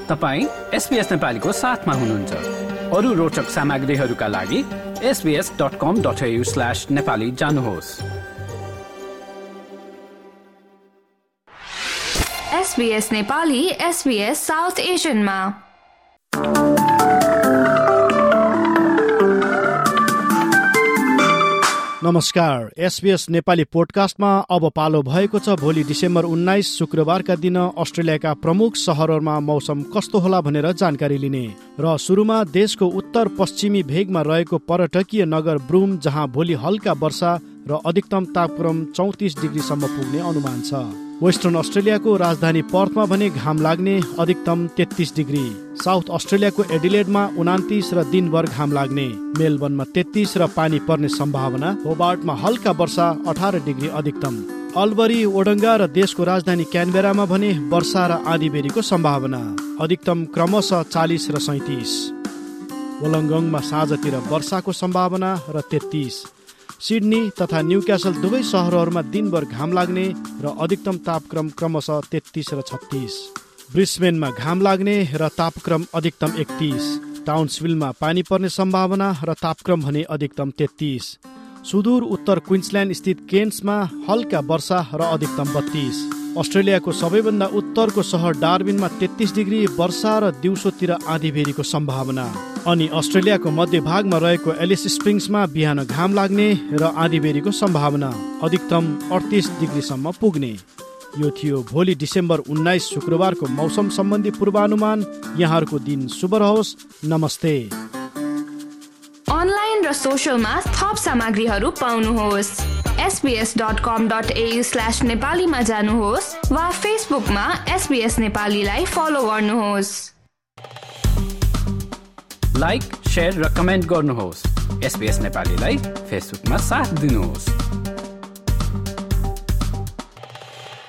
तपाईं SBS नेपालीको साथमा हुनुहुन्छ। अरू रोचक सामग्रीहरूका लागि sbs.com.au/nepali जानुहोस्। SBS नेपाली SBS साउथ एशियनमा। नमस्कार, SBS नेपाली पोडकास्टमा अब पालो भएको छ भोलि डिसेम्बर 19 शुक्रबारका दिन अस्ट्रेलियाका प्रमुख शहरहरूमा मौसम कस्तो होला भनेर जानकारी लिने र सुरुमा देशको उत्तर पश्चिमी भेगमा रहेको पर्यटकीय नगर ब्रूम, जहाँ भोलि हल्का वर्षा र अधिकतम तापक्रम 34 डिग्रीसम्म पुग्ने अनुमान छ। वेस्टर्न अस्ट्रेलियाको राजधानी पर्थमा भने घाम लाग्ने, अधिकतम 33 डिग्री। साउथ अस्ट्रेलियाको एडिलेडमा 29 र दिनभर घाम लाग्ने। मेलबर्नमा 33 र पानी पर्ने सम्भावना। होबार्टमा हल्का वर्षा, 18 डिग्री अधिकतम। अल्बरी, ओडङ्गा र देशको राजधानी क्यानबेरामा भने वर्षा र आँधीबेहरीको सम्भावना। अधिकतम क्रमशः 40 र 37। वोलङ्गङमा साँझतिर वर्षाको सम्भावना र 33। सिडनी तथा न्युक्यासल दुवै सहरहरूमा दिनभर घाम लाग्ने र अधिकतम तापक्रम क्रमशः 33 र 36। ब्रिस्बेनमा घाम लाग्ने र तापक्रम अधिकतम 31। टाउन्सविलमा पानी पर्ने सम्भावना र तापक्रम भने अधिकतम 33। सुदूर उत्तर क्विन्सल्यान्ड स्थित केन्समा हल्का वर्षा र अधिकतम 32। अस्ट्रेलियाको सबैभन्दा उत्तरको सहर डार्विनमा 33 डिग्री वर्षा र दिउँसोतिर आँधीबेहरीको सम्भावना। अनि अस्ट्रेलियाको मध्यभागमा रहेको एलिस स्प्रिङ्समा बिहान घाम लाग्ने र आँधीबेहरीको सम्भावना। अधिकतम 38 डिग्रीसम्म पुग्ने। यो थियो भोलि डिसेम्बर 19 शुक्रबारको मौसम सम्बन्धी पूर्वानुमान। यहाँहरूको दिन शुभ रहोस्। नमस्ते। अनलाइन र सोशलमा थप सामग्रीहरू पाउनुहोस्। sbs.com.au/नेपालीमा जानुहोस् वा फेसबुकमा SBS नेपालीलाई फलो गर्नुहोस्। लाइक, शेयर र कमेन्ट गर्नुहोस्। SBS नेपालीलाई फेसबुकमा साथ दिनुहोस्।